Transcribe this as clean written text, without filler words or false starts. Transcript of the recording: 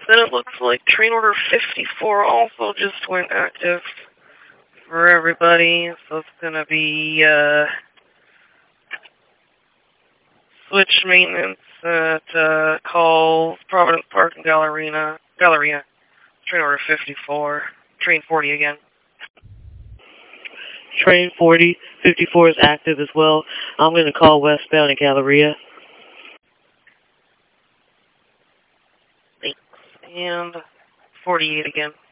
Then it looks like train order 54 also just went active for everybody. So it's going to be switch maintenance at Providence Park and Galleria. Train order 54. Train 40 again. Train 54 is active as well. I'm going to call westbound at Galleria. Thanks. And 48 again.